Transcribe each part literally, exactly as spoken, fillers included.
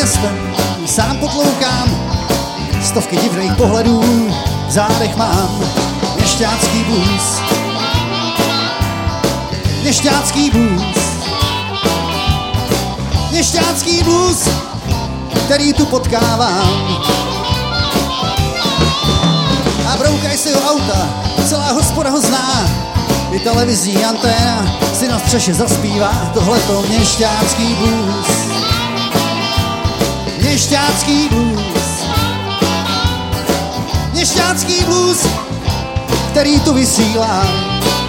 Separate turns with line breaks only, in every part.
městem sám potloukám, stovky divných pohledů v zádech mám. Měšťácký blues, měšťácký blues, měšťácký blues, který tu potkávám. A broukaj si ho auta, celá hospoda ho zná, i televizní anténa si na střeše zaspívá tohleto měšťácký blues. Měšťácký blues, měšťácký blues, který tu vysílám.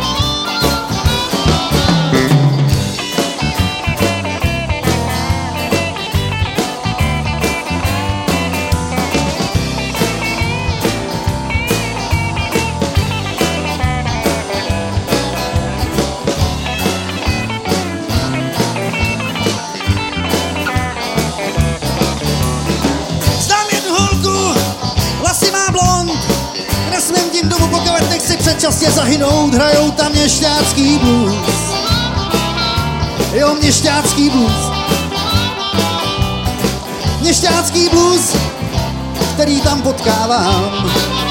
Předčasně zahynout, hrajou tam měšťácký blues. Jo, měšťácký blues. Měšťácký blues, který tam potkávám.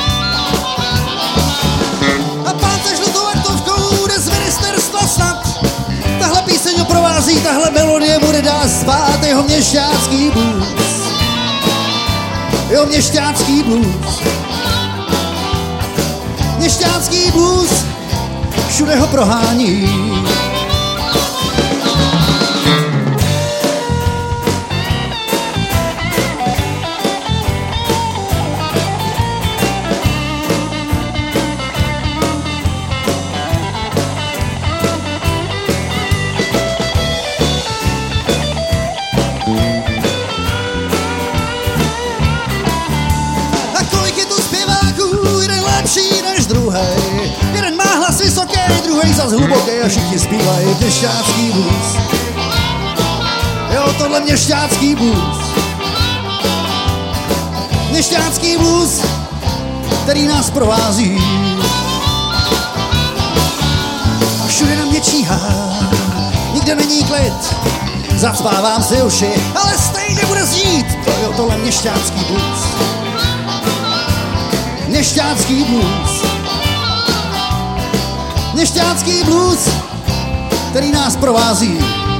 A pán se žlutou aktovkou jde z ministerstva snad. Tahle píseň ho provází, tahle melodie mu nedá spát. Jeho měšťácký blues. Jo, měšťácký blues. Měšťácký blues, všude ho prohání. Jeden má hlas vysoký, druhej zas hluboký a všichni zpívají měšťácký blues. Jo, tohle měšťácký blues. Měšťácký blues, který nás provází. A všude na mě číhá, nikde není klid. Zacpávám si uši, ale stejně bude znít. To jo, tohle měšťácký blues. Měšťácký blues. Měšťácký blues, který nás provází.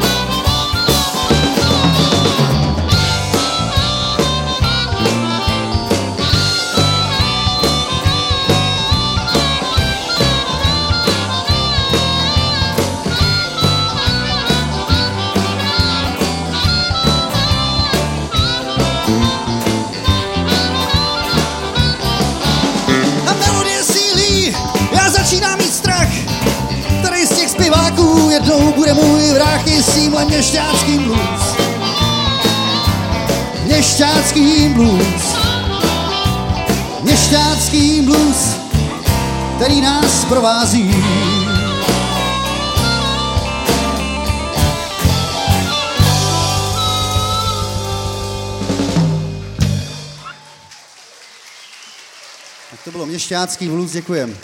A melodie sílí, já začínám mít strach. Který z těch zpěváků jednou bude můj vrah i s tímhle měšťáckým blues. Měšťáckým blues. Měšťáckým blues, který nás provází. Tak to bylo měšťácký blues, děkujem.